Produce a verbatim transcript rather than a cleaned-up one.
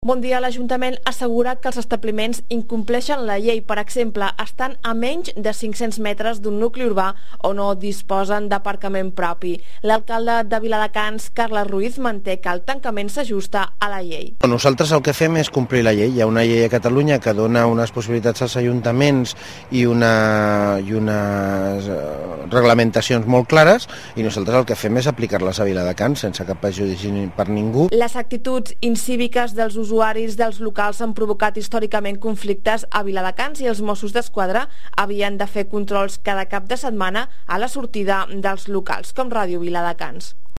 Bon dia. L'Ajuntament assegura que els establiments incompleixen la llei. Per exemple, estan a menys de cinc-cents metres d'un nucli urbà o no disposen d'aparcament propi. L'alcalde de Viladecans, Carles Ruiz, manté que el tancament s'ajusta a la llei. Nosaltres el que fem és complir la llei. Hi ha una llei a Catalunya que dona unes possibilitats als ajuntaments i, una, i unes reglamentacions molt clares, i nosaltres el que fem és aplicar-les a Viladecans sense cap perjudici per ningú. Les actituds incíviques dels usuaris usuaris dels locals han provocat històricament conflictes a Viladecans i els Mossos d'Esquadra havien de fer controls cada cap de setmana a la sortida dels locals, com Ràdio Viladecans.